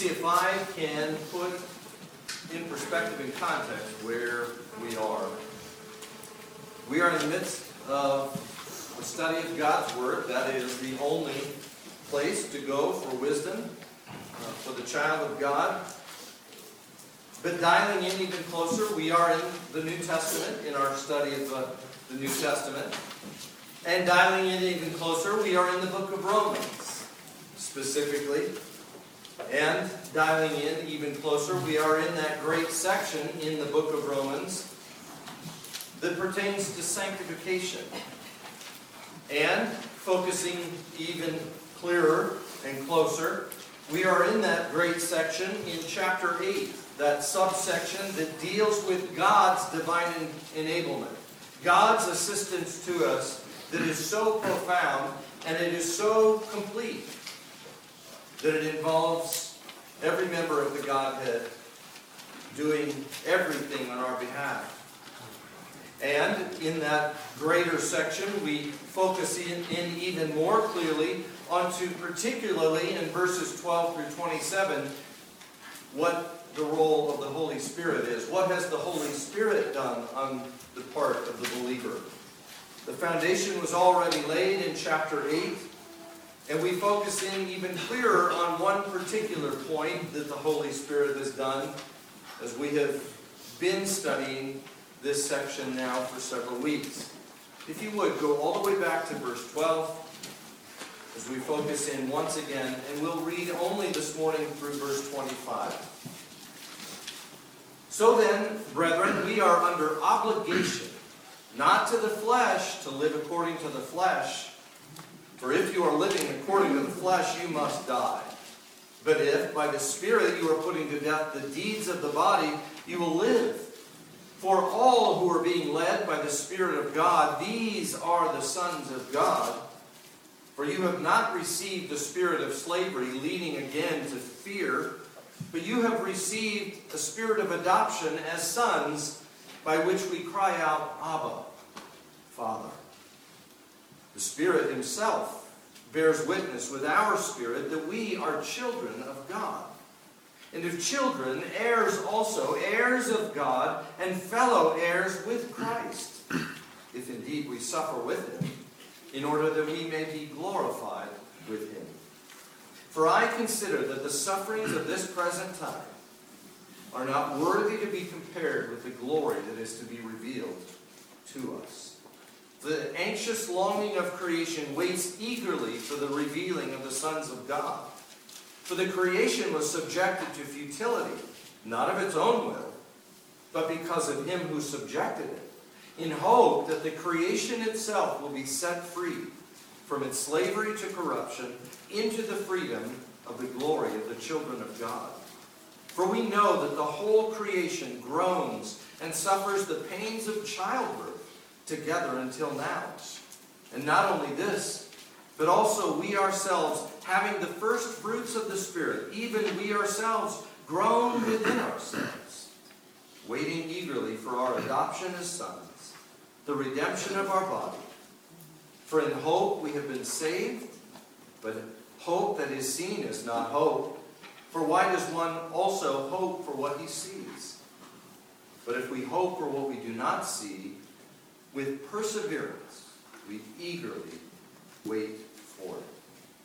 see if I can put in perspective and context where we are. We are in the midst of the study of God's Word. That is the only place to go for wisdom for the child of God. But dialing in even closer, we are in the New Testament, in our study of the New Testament. And dialing in even closer, we are in the book of Romans, specifically. And dialing in even closer, we are in that great section in the book of Romans that pertains to sanctification. And focusing even clearer and closer, we are in that great section in chapter 8, that subsection that deals with God's divine enablement. God's assistance to us that is so profound and it is so complete that it involves every member of the Godhead doing everything on our behalf. And in that greater section, we focus in even more clearly onto, particularly in verses 12 through 27, what the role of the Holy Spirit is. What has the Holy Spirit done on the part of the believer? The foundation was already laid in chapter 8, and we focus in even clearer on one particular point that the Holy Spirit has done as we have been studying this section now for several weeks. If you would, go all the way back to verse 12 as we focus in once again, and we'll read only this morning through verse 25. So then, brethren, we are under obligation, not to the flesh, to live according to the flesh. For if you are living according to the flesh, you must die. But if, by the Spirit, you are putting to death the deeds of the body, you will live. For all who are being led by the Spirit of God, these are the sons of God. For you have not received the spirit of slavery, leading again to fear, but you have received the spirit of adoption as sons, by which we cry out, Abba, Father. The Spirit Himself bears witness with our spirit that we are children of God. And if children, heirs also, heirs of God, and fellow heirs with Christ, if indeed we suffer with Him, in order that we may be glorified with Him. For I consider that the sufferings of this present time are not worthy to be compared with the glory that is to be revealed to us. The anxious longing of creation waits eagerly for the revealing of the sons of God. For the creation was subjected to futility, not of its own will, but because of Him who subjected it, in hope that the creation itself will be set free from its slavery to corruption into the freedom of the glory of the children of God. For we know that the whole creation groans and suffers the pains of childbirth together until now. And not only this, but also we ourselves, having the first fruits of the Spirit, even we ourselves groan within ourselves, waiting eagerly for our adoption as sons, the redemption of our body. For in hope we have been saved, but hope that is seen is not hope. For why does one also hope for what he sees? But if we hope for what we do not see, with perseverance we eagerly wait for it.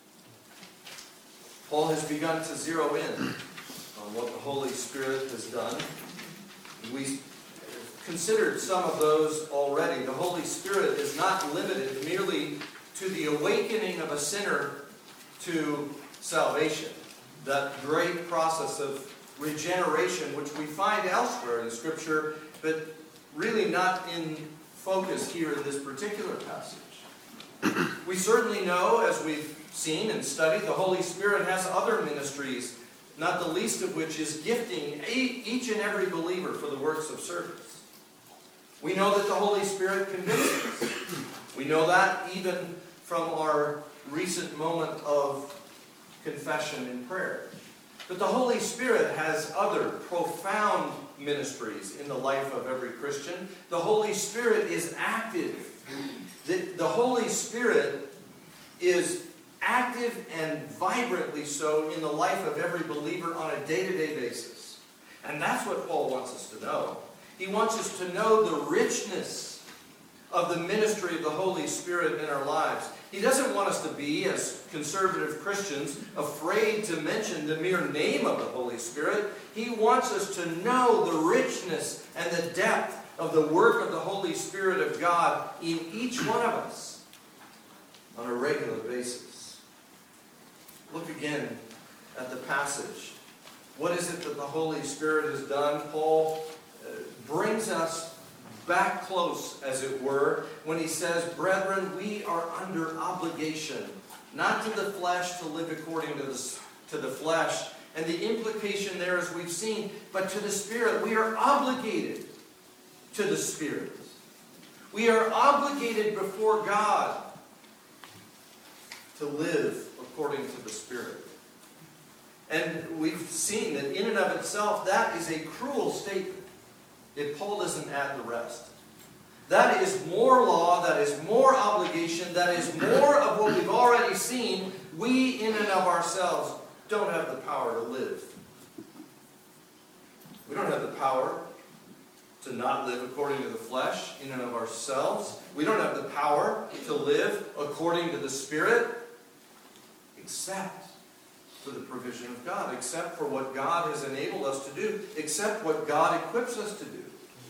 Paul has begun to zero in on what the Holy Spirit has done. We considered some of those already. The Holy Spirit is not limited merely to the awakening of a sinner to salvation. That great process of regeneration which we find elsewhere in Scripture, but really not in focus here in this particular passage. We certainly know, as we've seen and studied, the Holy Spirit has other ministries, not the least of which is gifting each and every believer for the works of service. We know that the Holy Spirit convicts us. We know that even from our recent moment of confession and prayer. But the Holy Spirit has other profound ministries in the life of every Christian. The Holy Spirit is active. The Holy Spirit is active and vibrantly so in the life of every believer on a day-to-day basis. And that's what Paul wants us to know. He wants us to know the richness of the ministry of the Holy Spirit in our lives. He doesn't want us to be, as conservative Christians, afraid to mention the mere name of the Holy Spirit. He wants us to know the richness and the depth of the work of the Holy Spirit of God in each one of us on a regular basis. Look again at the passage. What is it that the Holy Spirit has done? Paul brings us back close, as it were, when he says, "Brethren, we are under obligation, not to the flesh to live according to the flesh." And the implication there, as we've seen, but to the Spirit. We are obligated to the Spirit. We are obligated before God to live according to the Spirit. And we've seen that in and of itself, that is a cruel statement if Paul doesn't add the rest. That is more law, that is more obligation, that is more of what we've already seen. We, in and of ourselves, don't have the power to live. We don't have the power to not live according to the flesh in and of ourselves. We don't have the power to live according to the Spirit, except for the provision of God, except for what God has enabled us to do, except what God equips us to do.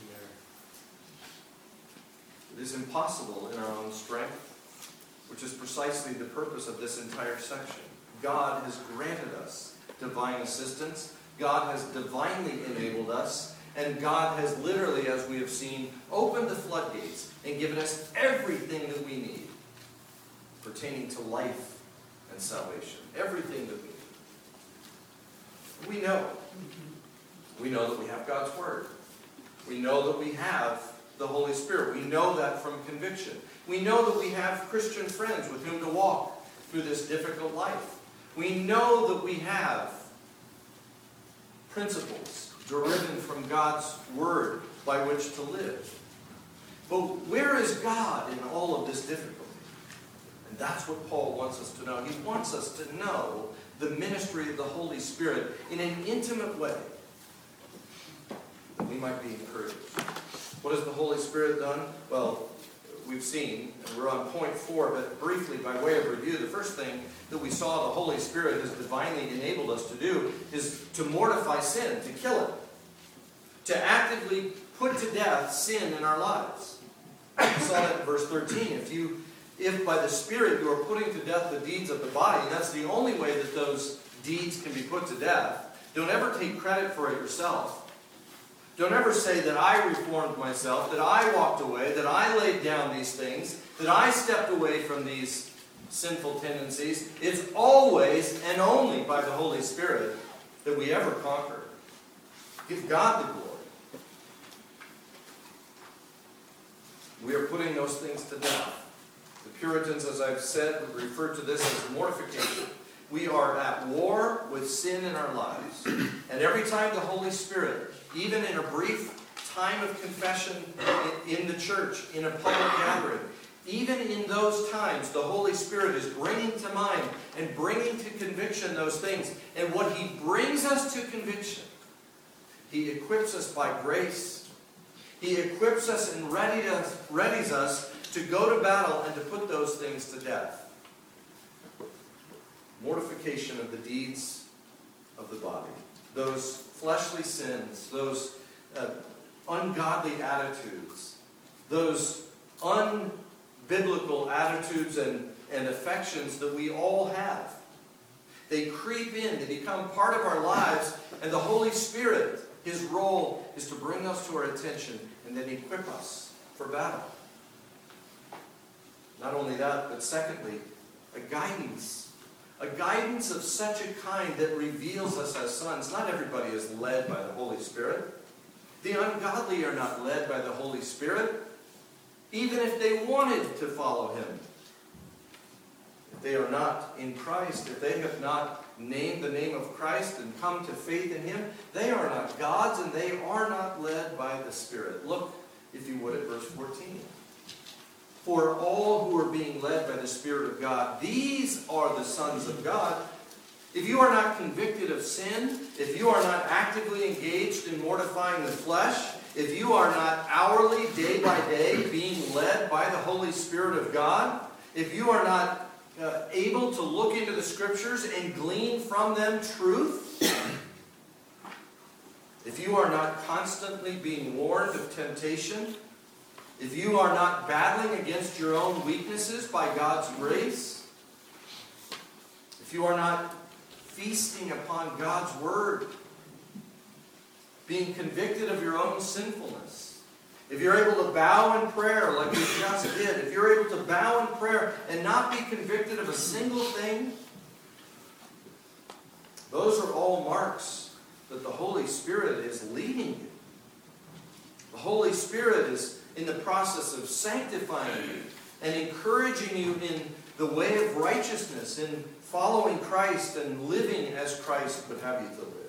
It is impossible in our own strength, which is precisely the purpose of this entire section. God has granted us divine assistance. God has divinely enabled us. And God has literally, as we have seen, opened the floodgates and given us everything that we need pertaining to life and salvation. Everything that we need. We know. We know that we have God's Word. We know that we have the Holy Spirit. We know that from conviction. We know that we have Christian friends with whom to walk through this difficult life. We know that we have principles derived from God's Word by which to live. But where is God in all of this difficulty? And that's what Paul wants us to know. He wants us to know the ministry of the Holy Spirit in an intimate way, that we might be encouraged. What has the Holy Spirit done? Well, we've seen, and we're on point 4, but briefly, by way of review, the first thing that we saw the Holy Spirit has divinely enabled us to do is to mortify sin, to kill it, to actively put to death sin in our lives. We saw that in verse 13. If by the Spirit you are putting to death the deeds of the body, and that's the only way that those deeds can be put to death, don't ever take credit for it yourself. Don't ever say that I reformed myself, that I walked away, that I laid down these things, that I stepped away from these sinful tendencies. It's always and only by the Holy Spirit that we ever conquer. Give God the glory. We are putting those things to death. The Puritans, as I've said, refer to this as mortification. We are at war with sin in our lives. And every time the Holy Spirit, even in a brief time of confession in the church, in a public gathering, even in those times, the Holy Spirit is bringing to mind and bringing to conviction those things. And what He brings us to conviction, He equips us by grace. He equips us and readies us to go to battle and to put those things to death. Mortification of the deeds of the body. Those fleshly sins, those ungodly attitudes, those unbiblical attitudes and affections that we all have. They creep in, they become part of our lives, and the Holy Spirit, His role is to bring us to our attention and then equip us for battle. Not only that, but secondly, a guidance. A guidance of such a kind that reveals us as sons. Not everybody is led by the Holy Spirit. The ungodly are not led by the Holy Spirit, even if they wanted to follow Him. If they are not in Christ, if they have not named the name of Christ and come to faith in Him, they are not God's and they are not led by the Spirit. Look, if you would, at verse 14. for all who are being led by the Spirit of God, these are the sons of God. If you are not convicted of sin, if you are not actively engaged in mortifying the flesh, if you are not hourly, day by day, being led by the Holy Spirit of God, if you are not able to look into the Scriptures and glean from them truth, if you are not constantly being warned of temptation, if you are not battling against your own weaknesses by God's grace, if you are not feasting upon God's Word, being convicted of your own sinfulness, if you're able to bow in prayer like we just did, if you're able to bow in prayer and not be convicted of a single thing, those are all marks that the Holy Spirit is leading you. The Holy Spirit is in the process of sanctifying you and encouraging you in the way of righteousness, in following Christ and living as Christ would have you to live.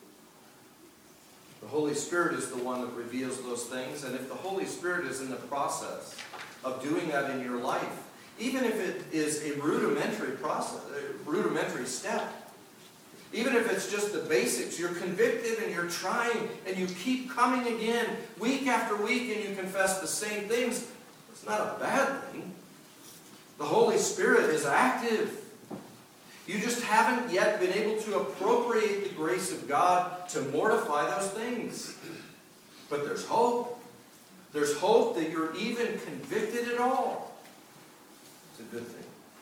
The Holy Spirit is the one that reveals those things, and if the Holy Spirit is in the process of doing that in your life, even if it is a rudimentary process, a rudimentary step, even if it's just the basics, you're convicted and you're trying and you keep coming again week after week and you confess the same things, it's not a bad thing. The Holy Spirit is active. You just haven't yet been able to appropriate the grace of God to mortify those things. But there's hope. There's hope that you're even convicted at all. It's a good thing.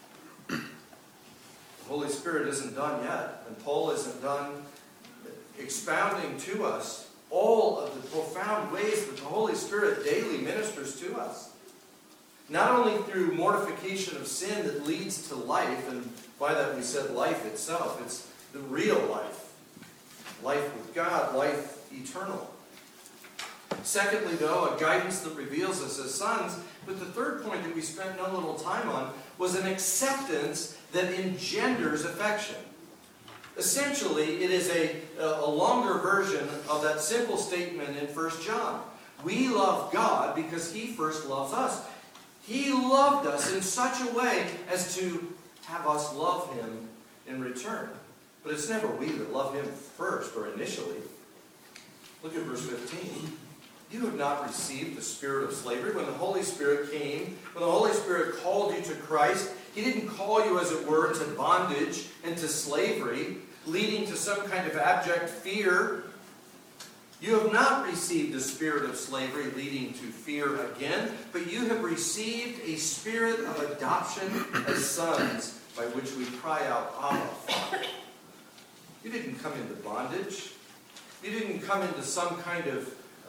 The Holy Spirit isn't done yet, and Paul isn't done expounding to us all of the profound ways that the Holy Spirit daily ministers to us. Not only through mortification of sin that leads to life, and by that we said life itself, it's the real life. Life with God, life eternal. Secondly, though, a guidance that reveals us as sons. But the third point that we spent no little time on was an acceptance that engenders affection. Essentially, it is a longer version of that simple statement in 1 John. We love God because He first loves us. He loved us in such a way as to have us love Him in return. But it's never we that love Him first or initially. Look at verse 15. You have not received the spirit of slavery. When the Holy Spirit came, when the Holy Spirit called you to Christ, He didn't call you, as it were, to bondage and to slavery, leading to some kind of abject fear. You have not received the spirit of slavery leading to fear again, but you have received a spirit of adoption as sons, by which we cry out, Abba, Father. You didn't come into bondage. You didn't come into some kind of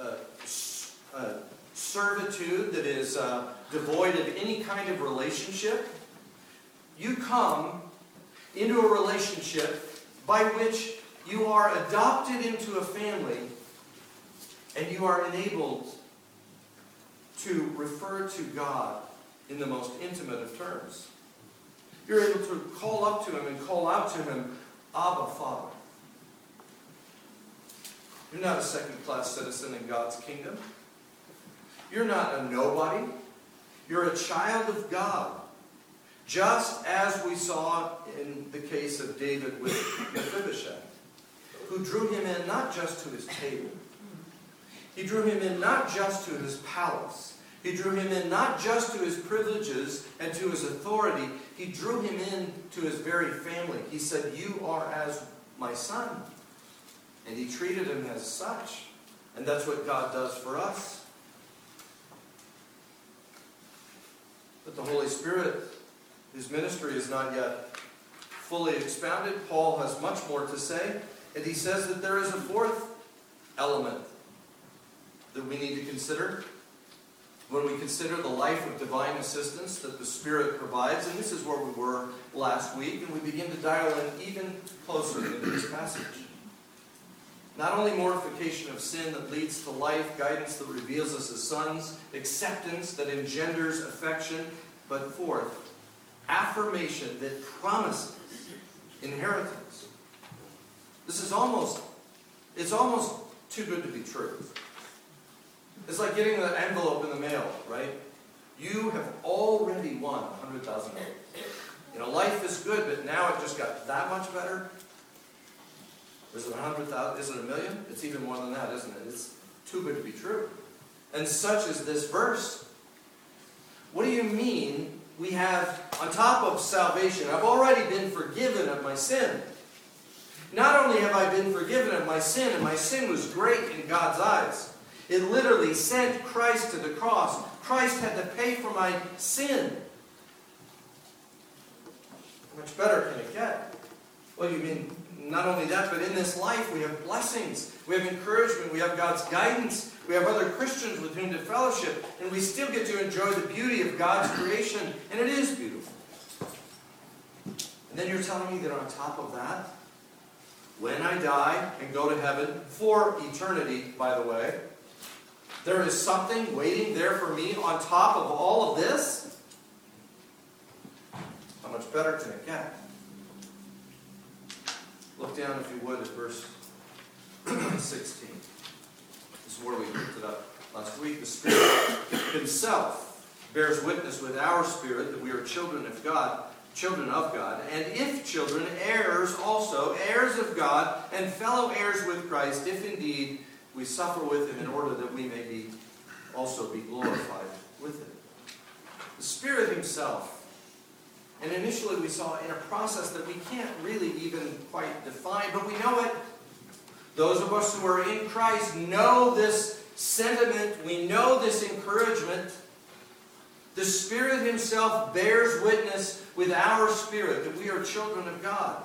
servitude that is devoid of any kind of relationship. You come into a relationship by which you are adopted into a family and you are enabled to refer to God in the most intimate of terms. You're able to call up to Him and call out to Him, Abba, Father. You're not a second-class citizen in God's kingdom. You're not a nobody. You're a child of God. Just as we saw in the case of David with Mephibosheth, who drew him in not just to his table. He drew him in not just to his palace. He drew him in not just to his privileges and to his authority. He drew him in to his very family. He said, you are as my son. And He treated him as such. And that's what God does for us. But the Holy Spirit, His ministry is not yet fully expounded. Paul has much more to say. And he says that there is a fourth element that we need to consider when we consider the life of divine assistance that the Spirit provides. And this is where we were last week. And we begin to dial in even closer into this passage. Not only mortification of sin that leads to life, guidance that reveals us as sons, acceptance that engenders affection, but fourth, affirmation that promises inheritance. It's almost too good to be true. It's like getting the envelope in the mail, right? You have already won $100,000. Life is good, but now it just got that much better. Is it 100,000? Is it a million? It's even more than that, isn't it? It's too good to be true. And such is this verse. What do you mean we have, on top of salvation, I've already been forgiven of my sin. Not only have I been forgiven of my sin, and my sin was great in God's eyes. It literally sent Christ to the cross. Christ had to pay for my sin. How much better can it get? Well, you mean not only that, but in this life we have blessings, we have encouragement, we have God's guidance, we have other Christians with whom to fellowship, and we still get to enjoy the beauty of God's creation, and it is beautiful. And then you're telling me that on top of that, when I die and go to heaven, for eternity, by the way, there is something waiting there for me on top of all of this? How much better can it get? Look down, if you would, at verse 16. This is where we picked it up last week. The Spirit Himself bears witness with our spirit that we are children of God, and if children, heirs also, heirs of God, and fellow heirs with Christ, if indeed we suffer with Him, in order that we may also be glorified with Him. The Spirit Himself. And initially we saw in a process that we can't really even quite define, but we know it. Those of us who are in Christ know this sentiment. We know this encouragement. The Spirit Himself bears witness with our spirit that we are children of God.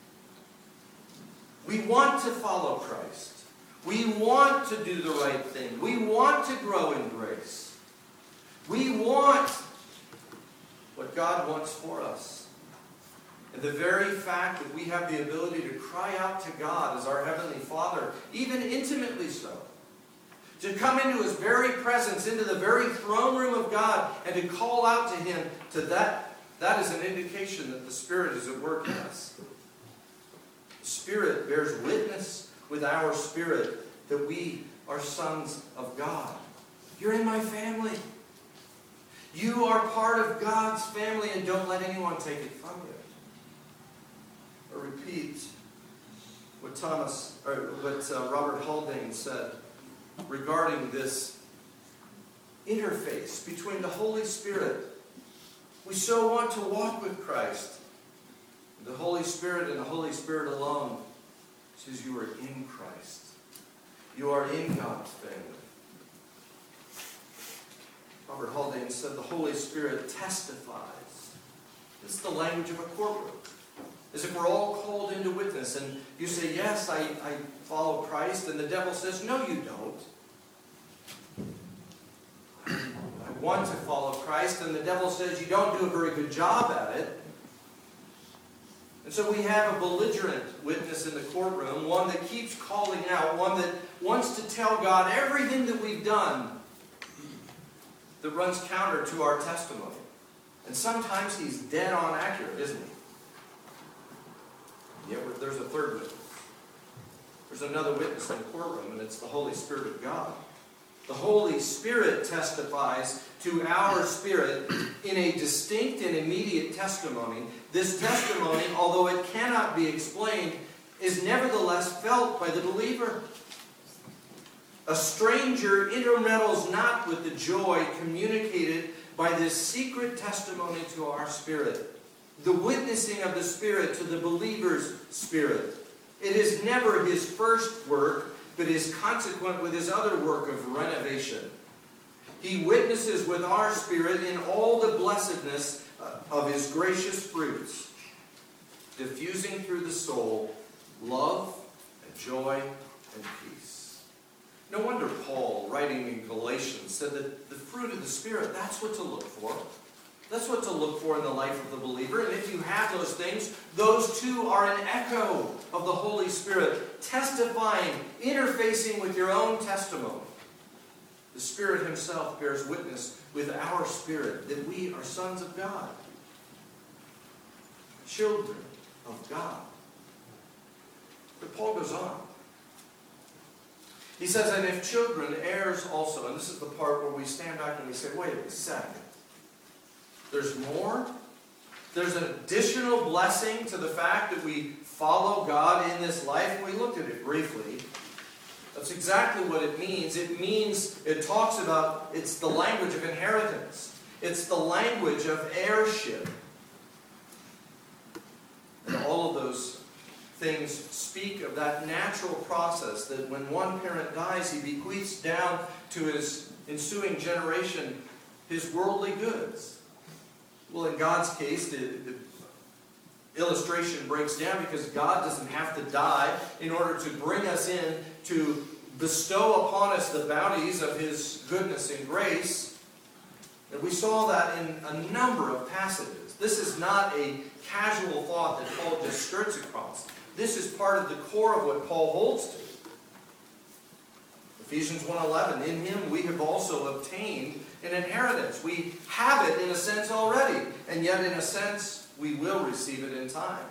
We want to follow Christ. We want to do the right thing. We want to grow in grace. We want what God wants for us. And the very fact that we have the ability to cry out to God as our Heavenly Father, even intimately so, to come into His very presence, into the very throne room of God, and to call out to Him, that is an indication that the Spirit is at work in us. The Spirit bears witness with our spirit that we are sons of God. You're in my family. You are part of God's family, and don't let anyone take it from you. I repeat what Robert Haldane said regarding this interface between the Holy Spirit. We so want to walk with Christ. The Holy Spirit and the Holy Spirit alone says you are in Christ. You are in God's family. Robert Haldane said the Holy Spirit testifies. This is the language of a courtroom. As if we're all called into witness, and you say, yes, I follow Christ, and the devil says, no, you don't. I want to follow Christ, and the devil says, you don't do a very good job at it. And so we have a belligerent witness in the courtroom, one that keeps calling out, one that wants to tell God everything that we've done that runs counter to our testimony. And sometimes he's dead on accurate, isn't he? Yet there's a third witness. There's another witness in the courtroom, and it's the Holy Spirit of God. The Holy Spirit testifies to our spirit in a distinct and immediate testimony. This testimony, although it cannot be explained, is nevertheless felt by the believer. A stranger intermeddles not with the joy communicated by this secret testimony to our spirit. The witnessing of the Spirit to the believer's spirit. It is never his first work, but is consequent with his other work of renovation. He witnesses with our spirit in all the blessedness of his gracious fruits, diffusing through the soul love and joy and peace. No wonder Paul, writing in Galatians, said that the fruit of the Spirit, that's what to look for. That's what to look for in the life of the believer. And if you have those things, those too are an echo of the Holy Spirit, testifying, interfacing with your own testimony. The Spirit Himself bears witness with our spirit that we are sons of God, children of God. But Paul goes on. He says, and if children, heirs also. And this is the part where we stand back and we say, wait a second. There's more. There's an additional blessing to the fact that we follow God in this life. We looked at it briefly. That's exactly what it means. It talks about, it's the language of inheritance. It's the language of heirship. And all of those things speak of that natural process that when one parent dies, he bequeaths down to his ensuing generation his worldly goods. Well, in God's case, the illustration breaks down because God doesn't have to die in order to bring us in to bestow upon us the bounties of His goodness and grace. And we saw that in a number of passages. This is not a casual thought that Paul just skirts across. This is part of the core of what Paul holds to. Ephesians 1:11, in Him we have also obtained an inheritance. We have it in a sense already, and yet in a sense we will receive it in time.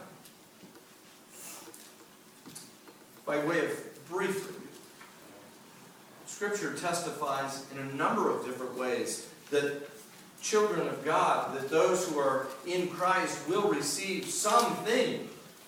By way of brief review, Scripture testifies in a number of different ways that children of God, that those who are in Christ will receive something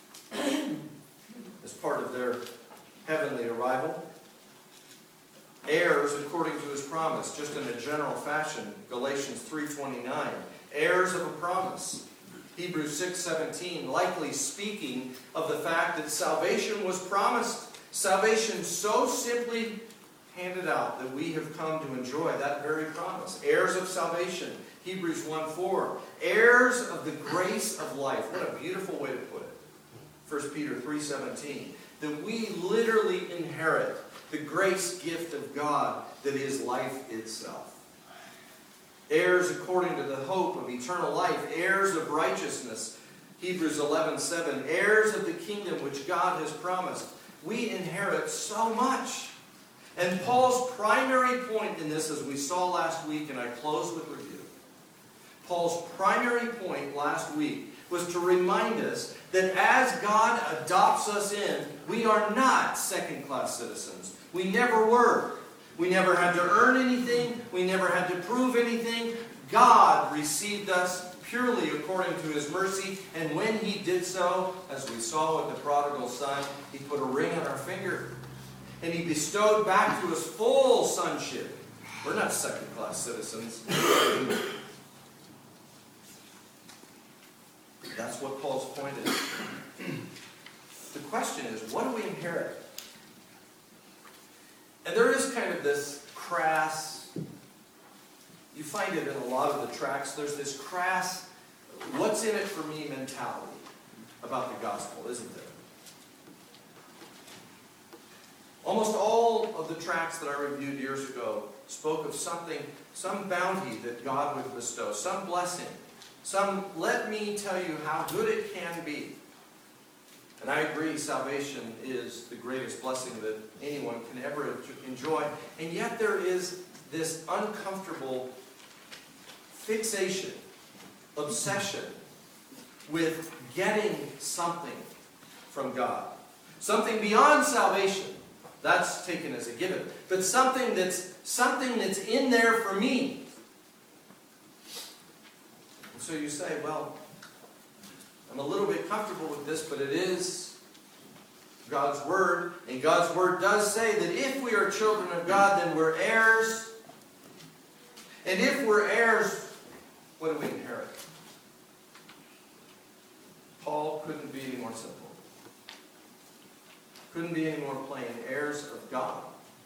as part of their heavenly arrival. Heirs according to His promise, just in a general fashion, Galatians 3:29. Heirs of a promise. Hebrews 6:17, likely speaking of the fact that salvation was promised. Salvation so simply handed out that we have come to enjoy that very promise. Heirs of salvation. Hebrews 1:4. Heirs of the grace of life. What a beautiful way to put it. 1 Peter 3:17. That we literally inherit the grace gift of God that is life itself. Heirs according to the hope of eternal life. Heirs of righteousness. Hebrews 11:7. Heirs of the kingdom which God has promised. We inherit so much. And Paul's primary point in this, as we saw last week, and I close with review. Paul's primary point last week was to remind us that as God adopts us in, we are not second-class citizens. We never were. We never had to earn anything. We never had to prove anything. God received us purely according to His mercy. And when He did so, as we saw with the prodigal son, He put a ring on our finger. And He bestowed back to us full sonship. We're not second-class citizens. That's what Paul's point is. The question is, what do we inherit? And there is kind of this crass, you find it in a lot of the tracts, there's this crass, what's in it for me mentality about the gospel, isn't there? Almost all of the tracts that I reviewed years ago spoke of something, some bounty that God would bestow, some blessing, some let me tell you how good it can be. And I agree, salvation is the greatest blessing that anyone can ever enjoy. And yet there is this uncomfortable fixation, obsession with getting something from God. Something beyond salvation. That's taken as a given. But something that's in there for me. And so you say, well, I'm a little bit comfortable with this, but it is God's Word. And God's Word does say that if we are children of God, then we're heirs. And if we're heirs, what do we inherit? Paul couldn't be any more simple. Couldn't be any more plain. Heirs of God.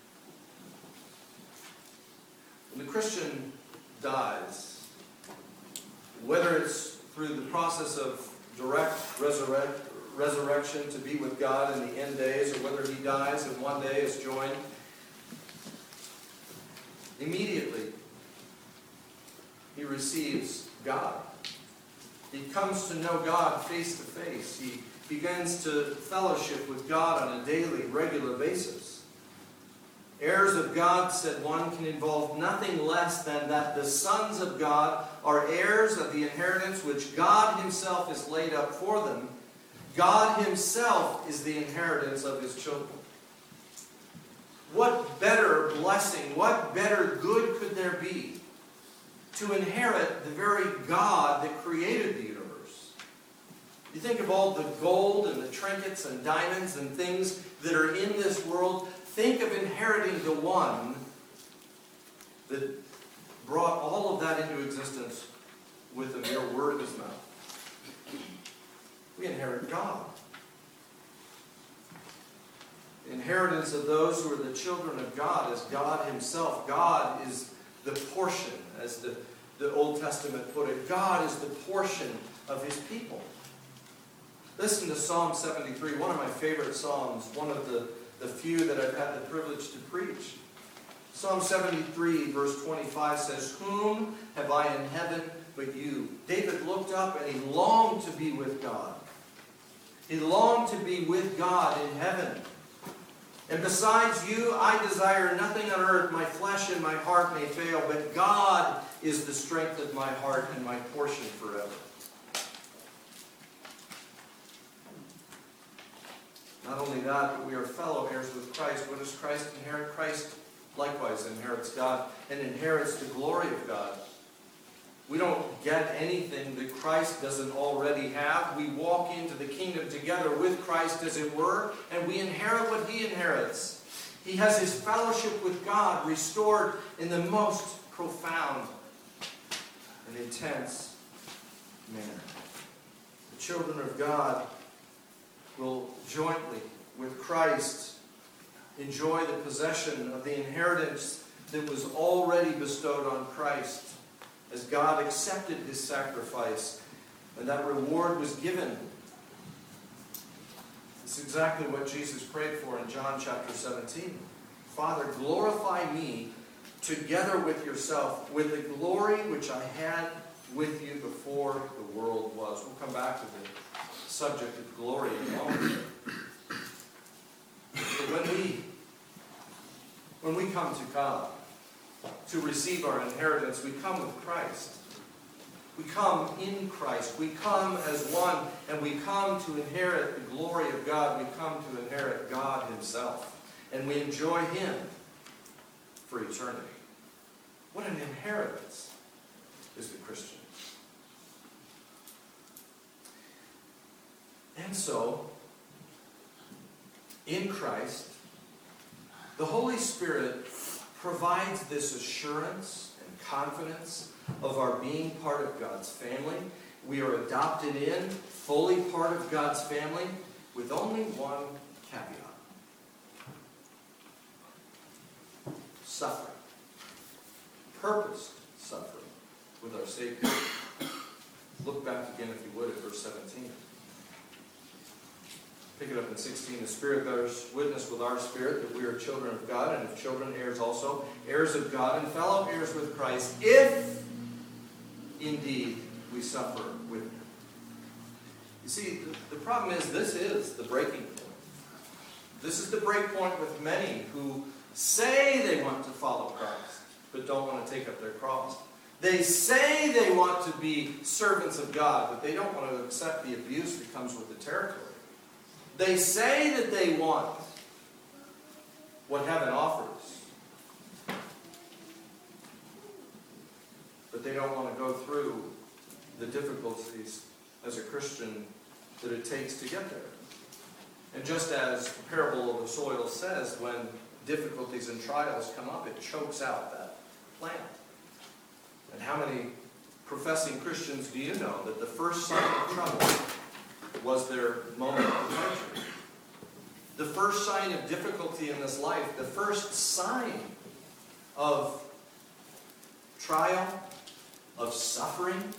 When the Christian dies, whether it's through the process of direct resurrection to be with God in the end days, or whether he dies and one day is joined, immediately he receives God. He comes to know God face to face. He begins to fellowship with God on a daily, regular basis. Heirs of God, said one, can involve nothing less than that the sons of God are heirs of the inheritance which God Himself has laid up for them. God Himself is the inheritance of His children. What better blessing, what better good could there be to inherit the very God that created the universe. You think of all the gold and the trinkets and diamonds and things that are in this world. Think of inheriting the one that brought all of that into existence with a mere word of his mouth. We inherit God. The inheritance of those who are the children of God is God himself. God is the portion, as the Old Testament put it. God is the portion of his people. Listen to Psalm 73, one of my favorite psalms, one of the few that I've had the privilege to preach. Psalm 73, verse 25 says, "Whom have I in heaven but you?" David looked up and he longed to be with God. He longed to be with God in heaven. "And besides you, I desire nothing on earth. My flesh and my heart may fail, but God is the strength of my heart and my portion forever." Not only that, but we are fellow heirs with Christ. What does Christ inherit? Christ likewise inherits God and inherits the glory of God. We don't get anything that Christ doesn't already have. We walk into the kingdom together with Christ, as it were, and we inherit what he inherits. He has his fellowship with God restored in the most profound and intense manner. The children of God will jointly with Christ enjoy the possession of the inheritance that was already bestowed on Christ, as God accepted his sacrifice and that reward was given. It's exactly what Jesus prayed for in John chapter 17. "Father, glorify me together with yourself, with the glory which I had with you before the world was." We'll come back to the subject of glory in a moment. But when we come to God to receive our inheritance, we come with Christ. We come in Christ. We come as one, and we come to inherit the glory of God. We come to inherit God himself. And we enjoy him for eternity. What an inheritance is the Christian. And so, in Christ, the Holy Spirit provides this assurance and confidence of our being part of God's family. We are adopted in, fully part of God's family, with only one caveat. Suffering. Purposed suffering with our Savior. Look back again, if you would, at verse 17. Pick it up in 16. "The Spirit bears witness with our spirit that we are children of God, and if children, heirs also, heirs of God, and fellow heirs with Christ, if indeed we suffer with him." You see, the problem is, this is the breaking point. This is the break point with many who say they want to follow Christ, but don't want to take up their cross. They say they want to be servants of God, but they don't want to accept the abuse that comes with the territory. They say that they want what heaven offers, but they don't want to go through the difficulties as a Christian that it takes to get there. And just as the parable of the soil says, when difficulties and trials come up, it chokes out that plant. And how many professing Christians do you know that the first sign of trouble was their moment of departure? The first sign of difficulty in this life, the first sign of trial, of suffering,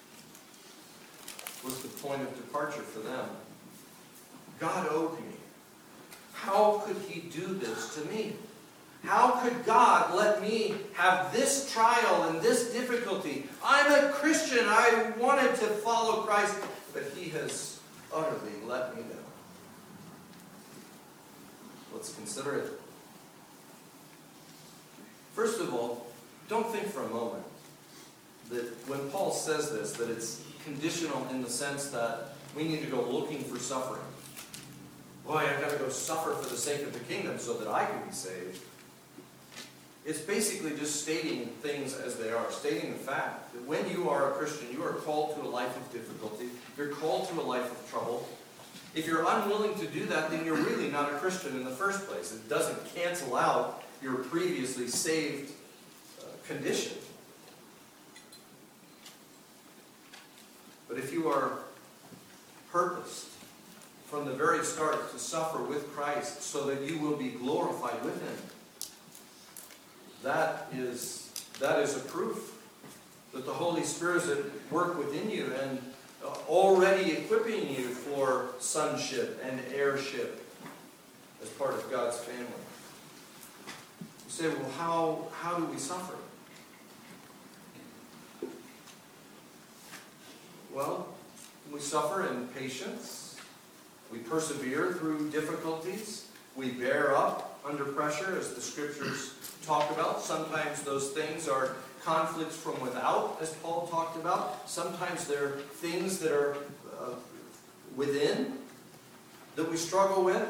was the point of departure for them. God owed me. How could he do this to me? How could God let me have this trial and this difficulty? I'm a Christian. I wanted to follow Christ, but he has utterly let me down. Let's consider it. First of all, don't think for a moment that when Paul says this, that it's conditional in the sense that we need to go looking for suffering. Boy, I've got to go suffer for the sake of the kingdom so that I can be saved. It's basically just stating things as they are, stating the fact that when you are a Christian, you are called to a life of difficulty. You're called to a life of trouble. If you're unwilling to do that, then you're really not a Christian in the first place. It doesn't cancel out your previously saved condition. But if you are purposed from the very start to suffer with Christ so that you will be glorified with Him, that is a proof that the Holy Spirit is at work within you and already equipping you for sonship and heirship as part of God's family. You say, well, how do we suffer? Well, we suffer in patience. We persevere through difficulties. We bear up under pressure, as the Scriptures talk about. Sometimes those things are conflicts from without, as Paul talked about. Sometimes they're things that are within that we struggle with.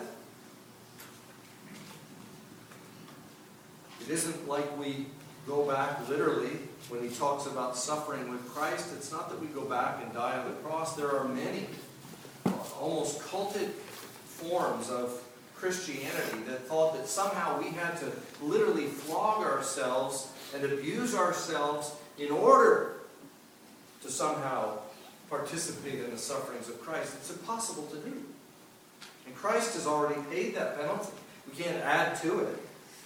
It isn't like we go back literally when he talks about suffering with Christ. It's not that we go back and die on the cross. There are many almost cultic forms of Christianity that thought that somehow we had to literally flog ourselves and abuse ourselves in order to somehow participate in the sufferings of Christ. It's impossible to do. And Christ has already paid that penalty. We can't add to it.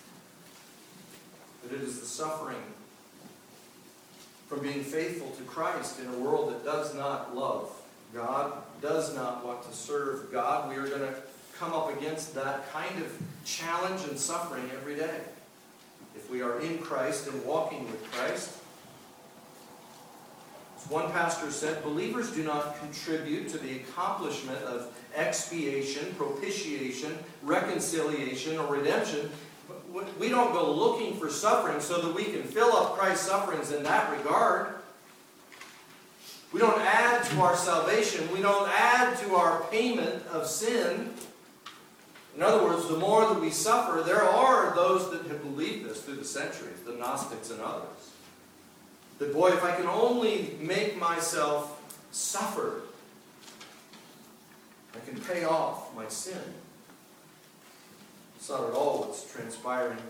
But it is the suffering from being faithful to Christ in a world that does not love God, does not want to serve God. We are going to come up against that kind of challenge and suffering every day. If we are in Christ and walking with Christ. As one pastor said, believers do not contribute to the accomplishment of expiation, propitiation, reconciliation, or redemption. We don't go looking for suffering so that we can fill up Christ's sufferings in that regard. We don't add to our salvation. We don't add to our payment of sin. In other words, the more that we suffer, there are those that have believed this through the centuries, the Gnostics and others. That, boy, if I can only make myself suffer, I can pay off my sin. It's not at all what's transpiring.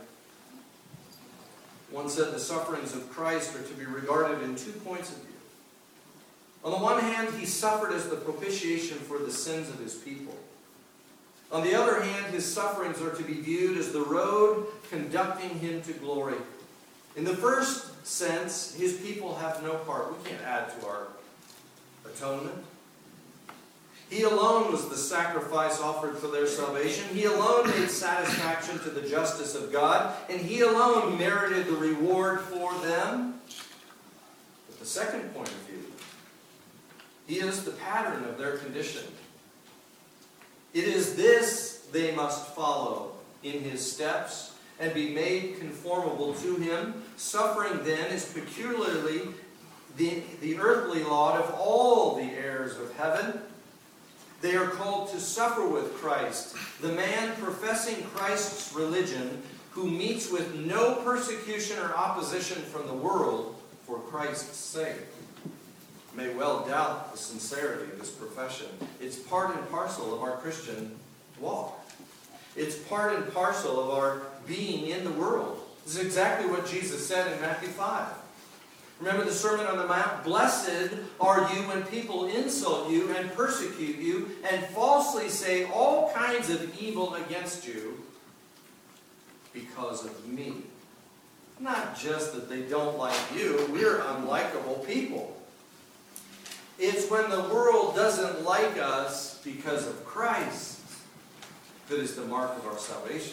One said the sufferings of Christ are to be regarded in 2 points of view. On the one hand, he suffered as the propitiation for the sins of his people. On the other hand, his sufferings are to be viewed as the road conducting him to glory. In the first sense, his people have no part. We can't add to our atonement. He alone was the sacrifice offered for their salvation. He alone made satisfaction to the justice of God, and he alone merited the reward for them. But the second point of view, he is the pattern of their condition. It is this they must follow in his steps and be made conformable to him. Suffering then is peculiarly the earthly lot of all the heirs of heaven. They are called to suffer with Christ, the man professing Christ's religion, who meets with no persecution or opposition from the world for Christ's sake. You may well doubt the sincerity of this profession. It's part and parcel of our Christian walk. It's part and parcel of our being in the world. This is exactly what Jesus said in Matthew 5. Remember the Sermon on the Mount? Blessed are you when people insult you and persecute you and falsely say all kinds of evil against you because of me. Not just that they don't like you. We're unlikable people. It's when the world doesn't like us because of Christ that is the mark of our salvation.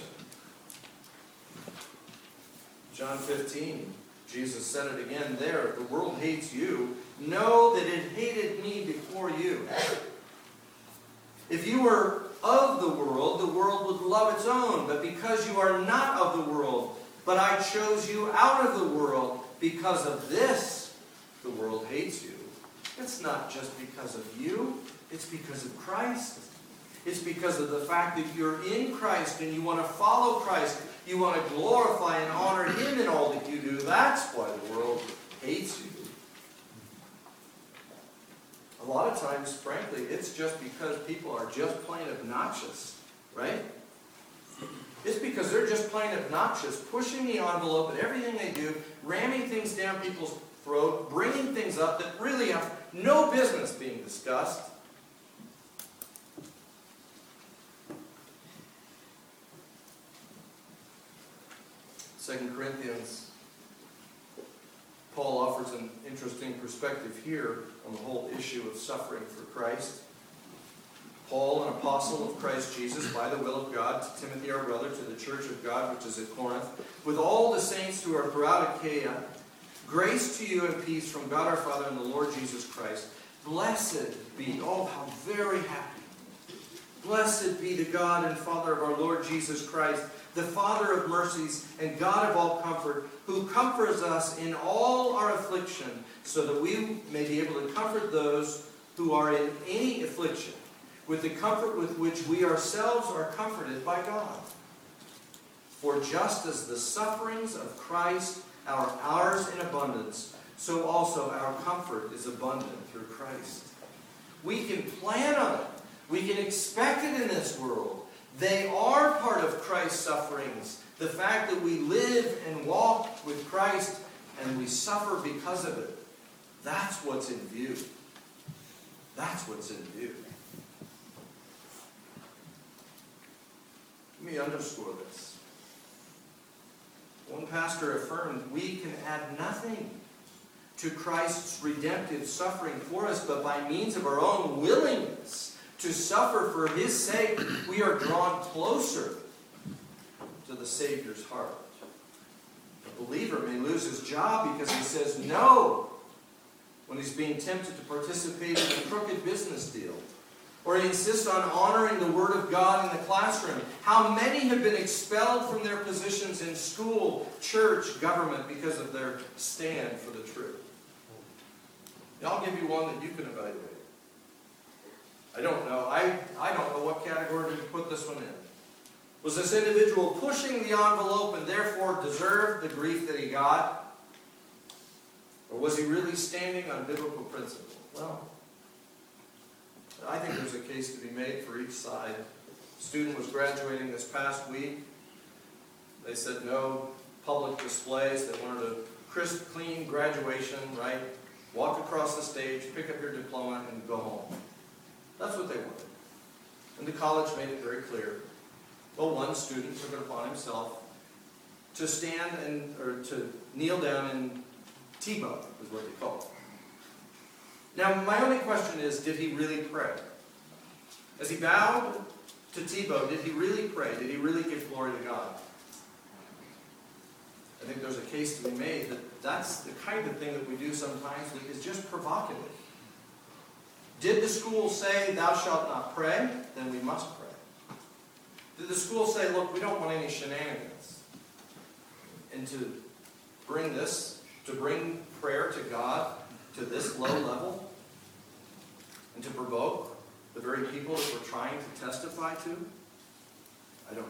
John 15. Jesus said it again there. If the world hates you, know that it hated me before you. If you were of the world would love its own. But because you are not of the world, but I chose you out of the world, because of this, the world hates you. It's not just because of you. It's because of Christ. It's because of the fact that you're in Christ and you want to follow Christ. You want to glorify and honor Him in all that you do. That's why the world hates you. A lot of times, frankly, it's just because people are just plain obnoxious, right? It's because they're just plain obnoxious, pushing the envelope at everything they do, ramming things down people's throat, bringing things up that really have no business being discussed. Second Corinthians, Paul offers an interesting perspective here on the whole issue of suffering for Christ. Paul, an apostle of Christ Jesus, by the will of God, to Timothy our brother, to the church of God which is at Corinth, with all the saints who are throughout Achaia, grace to you and peace from God our Father and the Lord Jesus Christ. Blessed be, oh how very happy, blessed be the God and Father of our Lord Jesus Christ, the Father of mercies and God of all comfort, who comforts us in all our affliction, so that we may be able to comfort those who are in any affliction, with the comfort with which we ourselves are comforted by God. For just as the sufferings of Christ are ours in abundance, so also our comfort is abundant through Christ. We can plan on it. We can expect it in this world. They are part of Christ's sufferings. The fact that we live and walk with Christ and we suffer because of it. That's what's in view. That's what's in view. Let me underscore this. One pastor affirmed, we can add nothing to Christ's redemptive suffering for us, but by means of our own willingness to suffer for His sake, we are drawn closer to the Savior's heart. A believer may lose his job because he says no when he's being tempted to participate in a crooked business deal. Or he insists on honoring the Word of God in the classroom. How many have been expelled from their positions in school, church, government because of their stand for the truth? I'll give you one that you can evaluate. I don't know. I don't know what category to put this one in. Was this individual pushing the envelope and therefore deserved the grief that he got? Or was he really standing on biblical principle? Well, I think there's a case to be made for each side. A student was graduating this past week. They said no public displays. They wanted a crisp, clean graduation, right? Walk across the stage, pick up your diploma, and go home. That's what they wanted. And the college made it very clear. Well, one student took it upon himself to stand or to kneel down and T-bow, is what they call it. Now, my only question is, did he really pray? As he bowed to T-bow, did he really pray? Did he really give glory to God? I think there's a case to be made that that's the kind of thing that we do sometimes that is just provocative. Did the school say, thou shalt not pray? Then we must pray. Did the school say, look, we don't want any shenanigans? And to bring prayer to God to this low level? And to provoke the very people that we're trying to testify to? I don't know.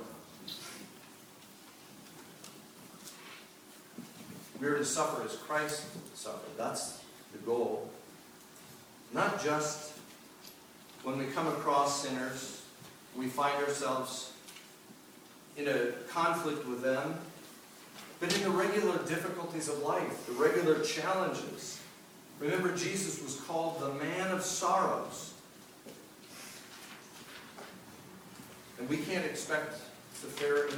We are to suffer as Christ suffered. That's the goal. Not just when we come across sinners, we find ourselves in a conflict with them, but in the regular difficulties of life, the regular challenges. Remember, Jesus was called the man of sorrows. And we can't expect to fare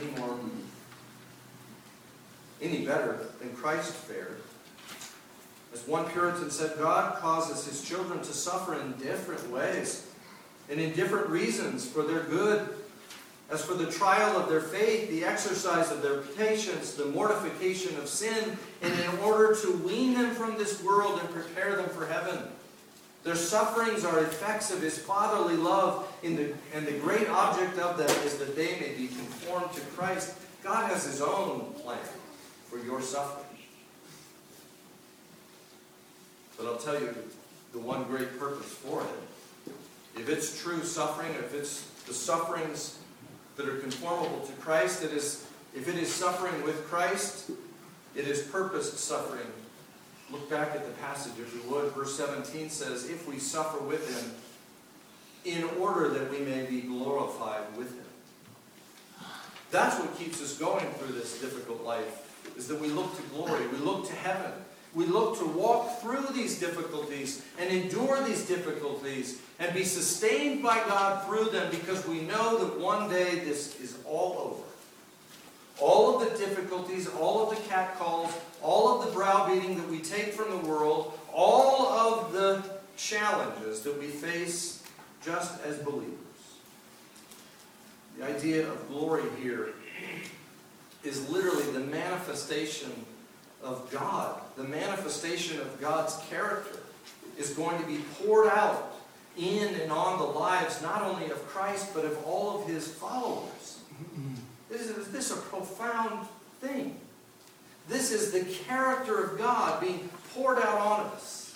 any better than Christ fared. As one Puritan said, God causes His children to suffer in different ways and in different reasons for their good. As for the trial of their faith, the exercise of their patience, the mortification of sin, and in order to wean them from this world and prepare them for heaven. Their sufferings are effects of His fatherly love, and the great object of them is that they may be conformed to Christ. God has His own plan for your suffering. But I'll tell you the one great purpose for it. If it's true suffering, if it's the sufferings that are conformable to Christ, it If it is suffering with Christ, it is purposed suffering. Look back at the passage if you would. Verse 17 says, if we suffer with him, in order that we may be glorified with him. That's what keeps us going through this difficult life, is that we look to glory, we look to heaven. We look to walk through these difficulties and endure these difficulties and be sustained by God through them, because we know that one day this is all over. All of the difficulties, all of the catcalls, all of the browbeating that we take from the world, all of the challenges that we face just as believers. The idea of glory here is literally the manifestation of God. The manifestation of God's character is going to be poured out in and on the lives not only of Christ but of all of his followers. This is a profound thing. This is the character of God being poured out on us.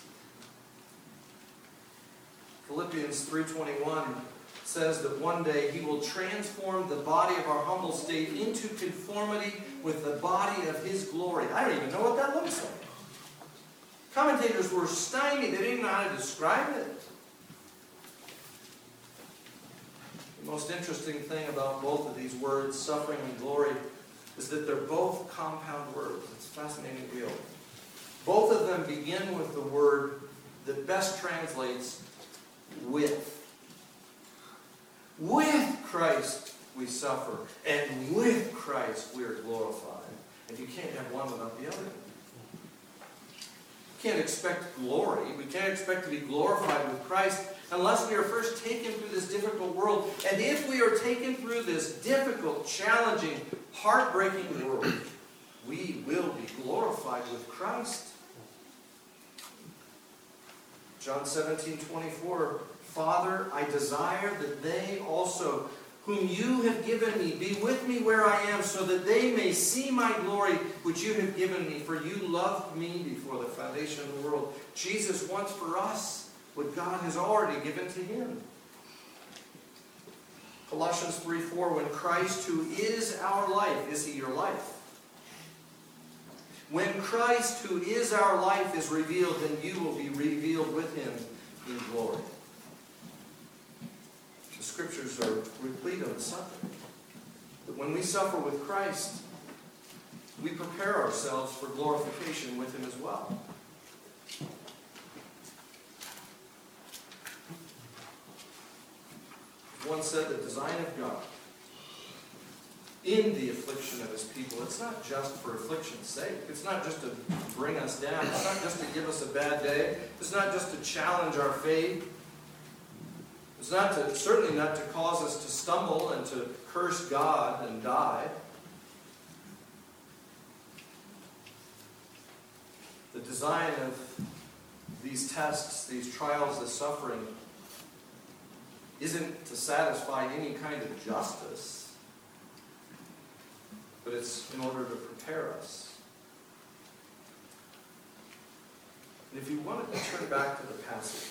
Philippians 3:21 says that one day he will transform the body of our humble state into conformity with the body of his glory. I don't even know what that looks like. Commentators were stymied. They didn't know how to describe it. The most interesting thing about both of these words, suffering and glory, is that they're both compound words. It's a fascinating deal. Both of them begin with the word that best translates with. With Christ we suffer, and with Christ we are glorified. And you can't have one without the other. We can't expect glory. We can't expect to be glorified with Christ unless we are first taken through this difficult world. And if we are taken through this difficult, challenging, heartbreaking world, we will be glorified with Christ. John 17:24, Father, I desire that they also, whom you have given me, be with me where I am, so that they may see my glory, which you have given me. For you loved me before the foundation of the world. Jesus wants for us what God has already given to him. Colossians 3:4, when Christ, who is our life, is he your life? When Christ, who is our life, is revealed, then you will be revealed with him in glory. The scriptures are replete of suffering. But when we suffer with Christ, we prepare ourselves for glorification with him as well. One said the design of God in the affliction of his people, it's not just for affliction's sake. It's not just to bring us down. It's not just to give us a bad day. It's not just to challenge our faith. It's certainly not to cause us to stumble and to curse God and die. The design of these tests, these trials, this suffering, isn't to satisfy any kind of justice, but it's in order to prepare us. And if you wanted to turn back to the passage,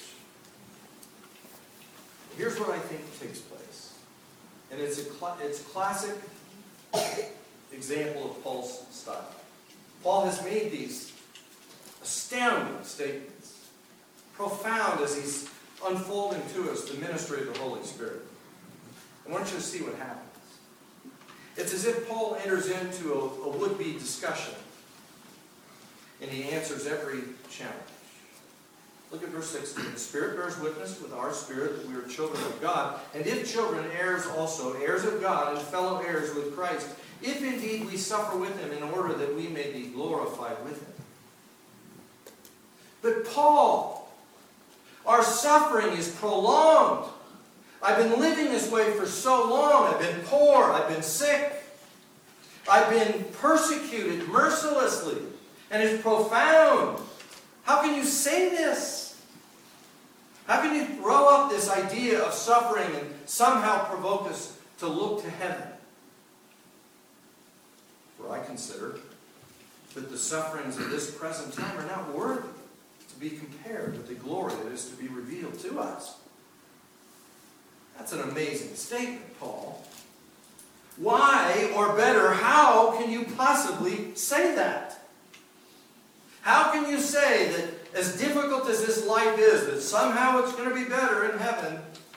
here's what I think takes place. And it's a classic example of Paul's style. Paul has made these astounding statements, profound as he's unfolding to us the ministry of the Holy Spirit. I want you to see what happens. It's as if Paul enters into a would-be discussion, and he answers every challenge. Look at verse 16. The Spirit bears witness with our spirit that we are children of God, and if children, heirs also, heirs of God, and fellow heirs with Christ, if indeed we suffer with him, in order that we may be glorified with him. But Paul, our suffering is prolonged. I've been living this way for so long. I've been poor. I've been sick. I've been persecuted mercilessly. And it's profound. How can you say this? How can you throw up this idea of suffering and somehow provoke us to look to heaven? For I consider that the sufferings of this present time are not worthy to be compared with the glory that is to be revealed to us. That's an amazing statement, Paul. Why, or better, how can you possibly say that? How can you say that as difficult as this life is, that somehow it's going to be better in heaven?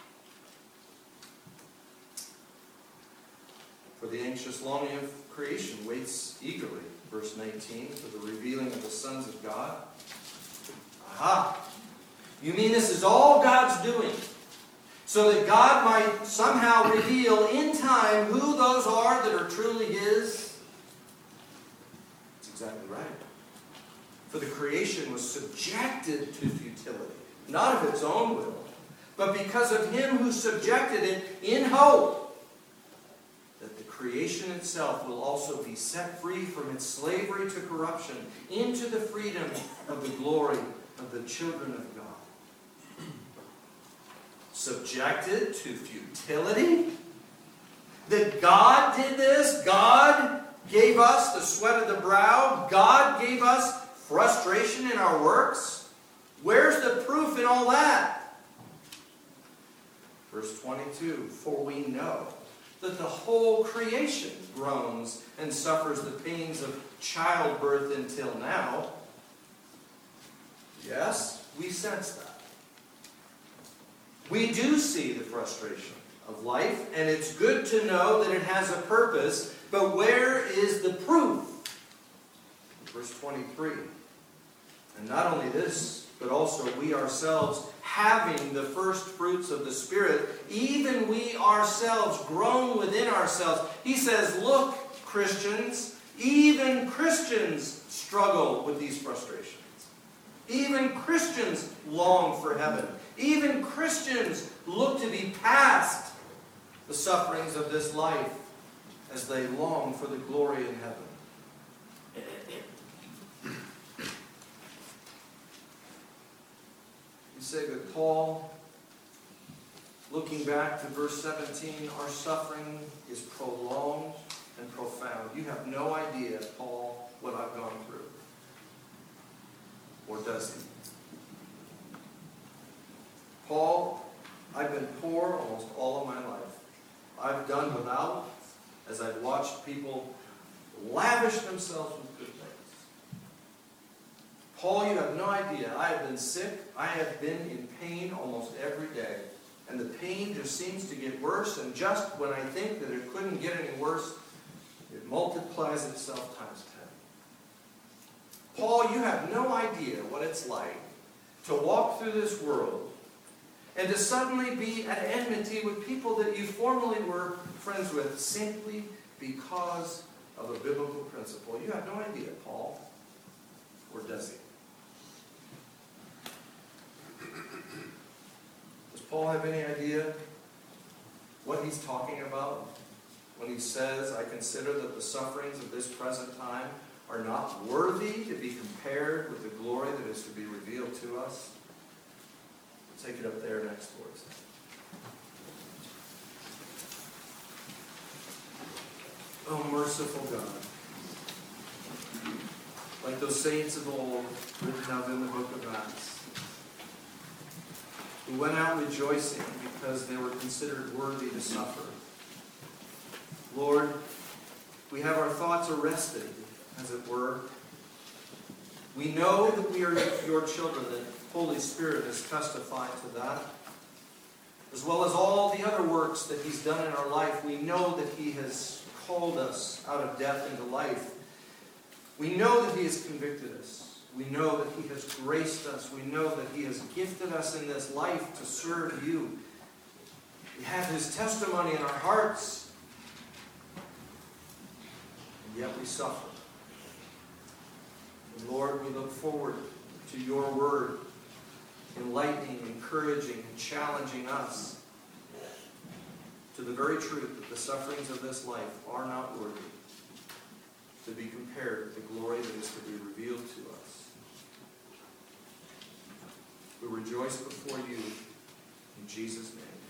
For the anxious longing of creation waits eagerly, verse 19, for the revealing of the sons of God. Aha! You mean this is all God's doing, so that God might somehow reveal in time who those are that are truly His? That's exactly right. For the creation was subjected to futility, not of its own will, but because of Him who subjected it, in hope that the creation itself will also be set free from its slavery to corruption into the freedom of the glory of the children of God. Subjected to futility? That God did this? God gave us the sweat of the brow? God gave us frustration in our works? Where's the proof in all that? Verse 22, for we know that the whole creation groans and suffers the pains of childbirth until now. Yes, we sense that. We do see the frustration of life, and it's good to know that it has a purpose, but where is the proof? Verse 23. And not only this, but also we ourselves, having the first fruits of the Spirit, even we ourselves, groan within ourselves. He says, look, Christians, even Christians struggle with these frustrations. Even Christians long for heaven. Even Christians look to be past the sufferings of this life as they long for the glory in heaven. You say that Paul, looking back to verse 17, our suffering is prolonged and profound. You have no idea, Paul, what I've gone through. Or does he? Paul, I've been poor almost all of my life. I've done without as I've watched people lavish themselves with good things. Paul, you have no idea. I have been sick. I have been in pain almost every day. And the pain just seems to get worse. And just when I think that it couldn't get any worse, it multiplies itself times 10. Paul, you have no idea what it's like to walk through this world and to suddenly be at enmity with people that you formerly were friends with simply because of a biblical principle. You have no idea, Paul. Or does he? Does Paul have any idea what he's talking about when he says, I consider that the sufferings of this present time are not worthy to be compared with the glory that is to be revealed to us? Take it up there next for us. Oh, merciful God. Like those saints of old written of in the book of Acts, who went out rejoicing because they were considered worthy to suffer. Lord, we have our thoughts arrested, as it were. We know that we are your children, that Holy Spirit has testified to that. As well as all the other works that He's done in our life, we know that He has called us out of death into life. We know that He has convicted us. We know that He has graced us. We know that He has gifted us in this life to serve you. We have His testimony in our hearts, and yet we suffer. And Lord, we look forward to your word, enlightening, encouraging, and challenging us to the very truth that the sufferings of this life are not worthy to be compared with the glory that is to be revealed to us. We rejoice before you in Jesus' name.